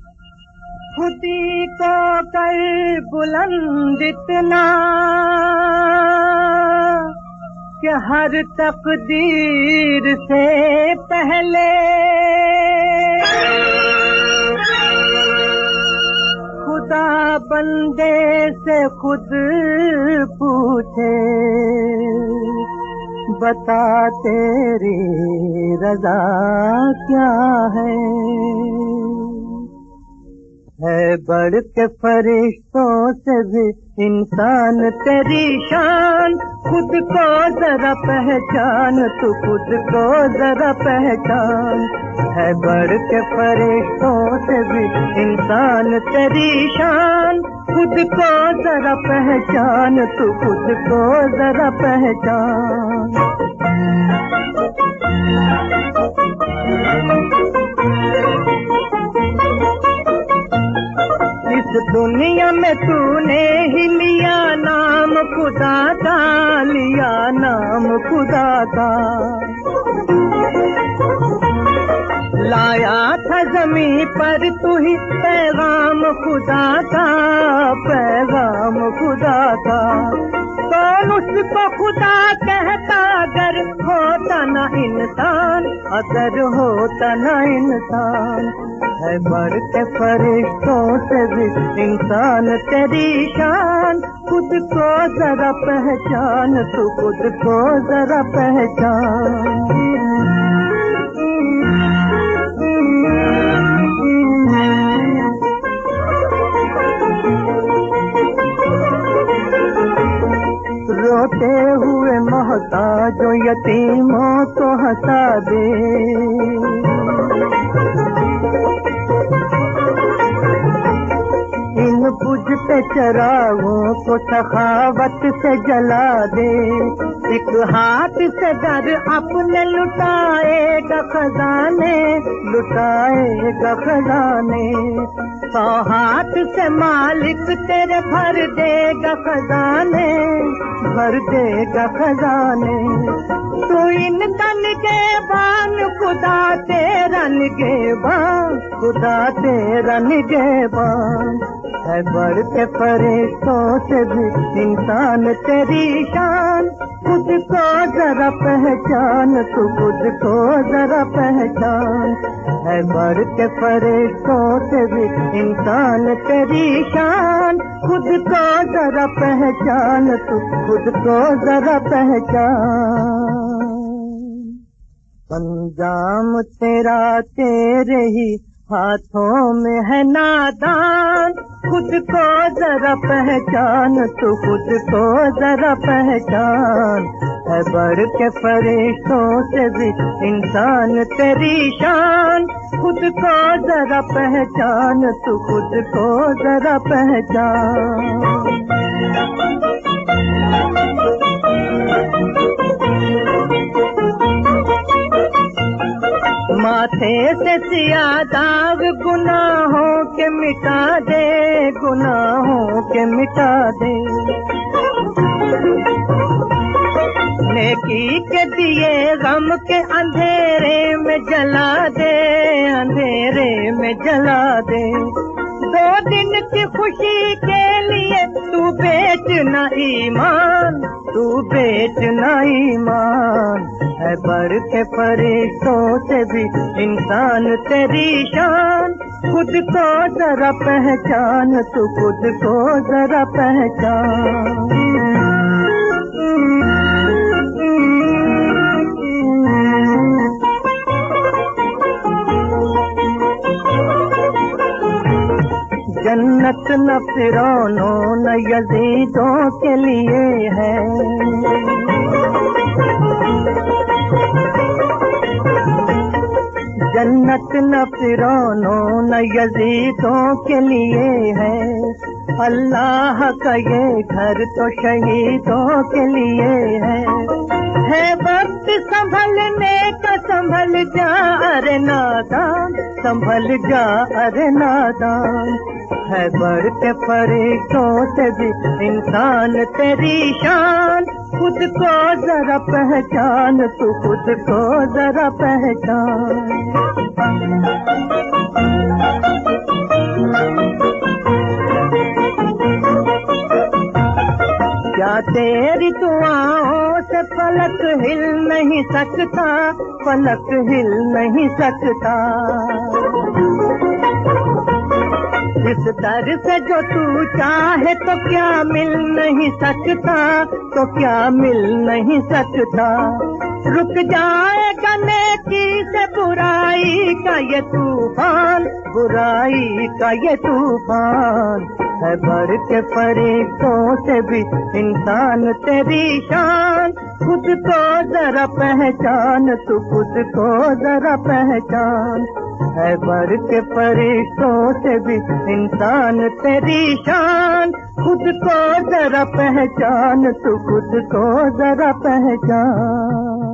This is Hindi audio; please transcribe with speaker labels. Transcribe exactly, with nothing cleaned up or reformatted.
Speaker 1: खुदी को कर बुलंद इतना कि हर तकदीर से पहले खुदा बंदे से खुद पूछे, बता तेरी रज़ा क्या है। है बढ़ के फरिश्तों से भी इंसान तेरी शान, खुद को जरा पहचान, तू खुद को जरा पहचान। है बढ़ के फरिश्तों से भी इंसान तेरी शान, खुद को जरा पहचान, तू खुद को जरा पहचान। इस दुनिया में तूने ही लिया नाम खुदा का, लिया नाम खुदा का। लाया था ज़मीं पर तू ही पैगाम खुदा का, पैगाम खुदा का। कौन उसको खुदा कहता अगर होता न इंसान, अगर होता न इंसान। है बढ़ के फरिश्तों से भी इंसान तेरी शान, खुद को जरा पहचान, तू खुद को जरा पहचान। रोते हुए मोहताजों यतीमों को हंसा दे, इन बुझते चरागों को सखावत से जला दे। एक हाथ से दर अपने लुटाएगा खजाने, लुटाएगा खजाने। सौ हाथ से मालिक तेरे भर देगा खजाने, भर देगा खजाने। तू इनका निगहबान खुदा तेरा निगहबान, खुदा तेरा निगहबान। है बढ़ के फरिश्तों से भी इंसान तेरी शान, खुद को जरा पहचान, तू खुद को जरा पहचान। है बढ़ के फरिश्तों से भी इंसान तेरी शान, खुद को जरा पहचान, तू खुद को जरा पहचान। अंजाम तेरा तेरे ही हाथों में है नादान, खुद को जरा पहचान, तू खुद को जरा पहचान। है बढ़ के फरिश्तों से भी इंसान तेरी शान, खुद को जरा पहचान, तू खुद को जरा पहचान। माथे से सिया दाग गुनाहों के मिटा दे, गुनाहों के मिटा दे। नेकी के दिए गम के अंधेरे में जला दे, अंधेरे में जला दे। दो दिन की खुशी के लिए तू बेच न ईमान, तू बेच न ईमान। है बढ़ के फरिश्तों से भी इंसान तेरी शान, खुद को जरा पहचान, तू खुद को जरा पहचान। जन्नत न फिरौनों न यजीदों के लिए है, जन्नत न फिरौनों न यजीदों के लिए है। अल्लाह का ये घर तो शहीदों के लिए है। है वक्त संभलने का, संभल जा अरे नादान, संभल जा अरे नादान। है बढ़ के फरिश्तों से भी इंसान तेरी शान, खुद को जरा पहचान, तू खुद को जरा पहचान। फलक हिल नहीं सकता, फलक हिल नहीं सकता। इस दर से जो तू चाहे तो क्या मिल नहीं सकता, तो क्या मिल नहीं सकता। रुक जाएगा नेकी से बुराई का ये तूफान, बुराई का ये तूफान। है बढ़ के फरिश्तों से भी इंसान तेरी शान। खुद को जरा पहचान, तू खुद को जरा पहचान। है बढ़ के फरिश्तों से भी इंसान तेरी शान। खुद को जरा पहचान, तू खुद को जरा पहचान।